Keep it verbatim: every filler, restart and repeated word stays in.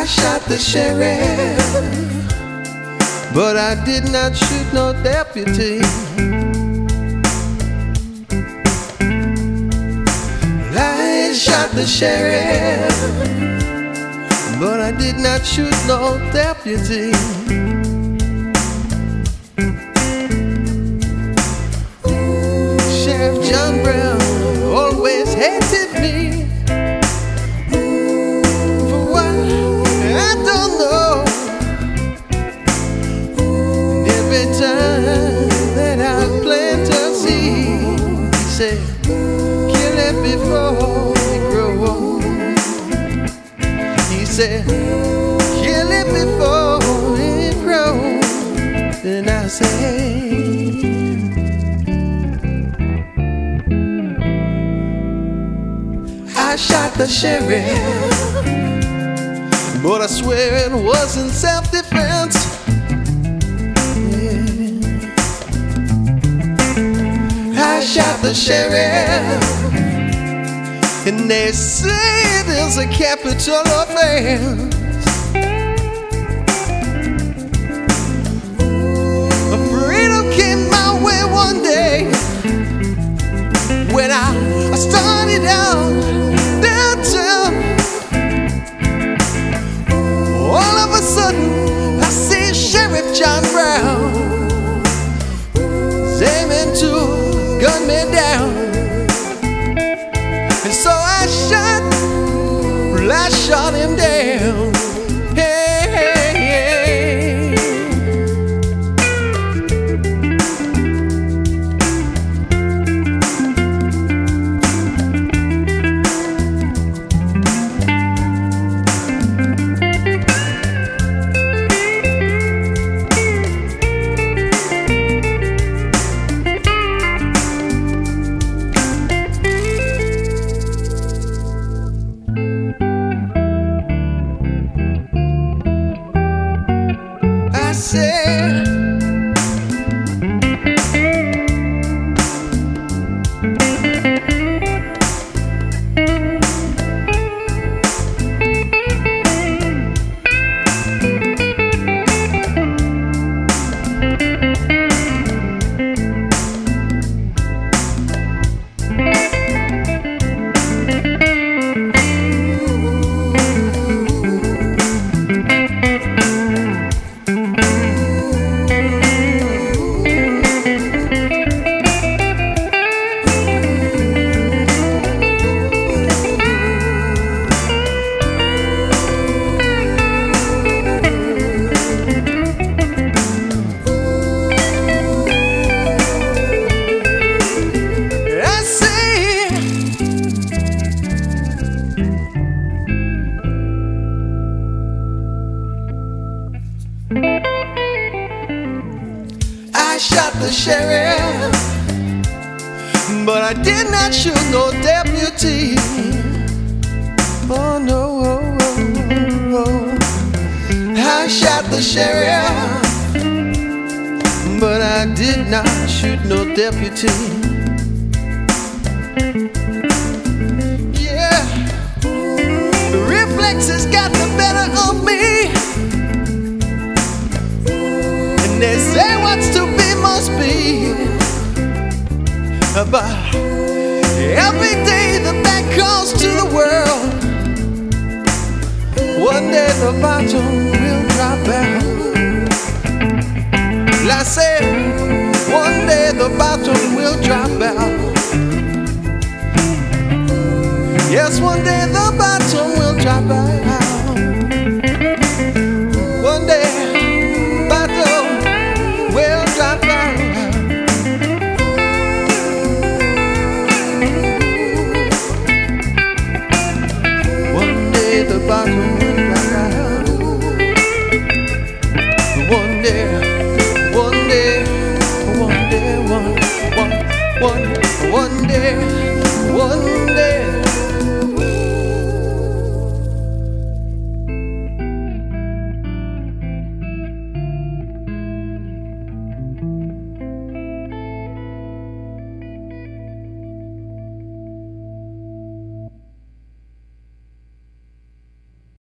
shot the sheriff, but I did not shoot no deputy. I shot the sheriff, but I did not shoot no deputy. Sheriff John Brown always hated me. For what? I don't know. And every time that I plant a seed, he said, kill it before it grows. He said, kill it before it grows. And I say, I shot the sheriff, but I swear it wasn't self-defense. Yeah. I shot the sheriff, and they say there's a capital offense. A freedom came my way one day when I, I started out downtown. All of a sudden I see Sheriff John Brown aiming to gun me down. And so I shot, well, I shot him down. Hey, hey, hey. I said, I shot the sheriff, but I did not shoot no deputy. Oh no, oh, oh, oh. I shot the sheriff, but I did not shoot no deputy. Yeah, the reflexes got the better of me, and they say what's to be must be. But every day the back calls to the world. One day the bottom will drop out. I said, one day the bottom will drop out. Yes, one day the bottom will drop out.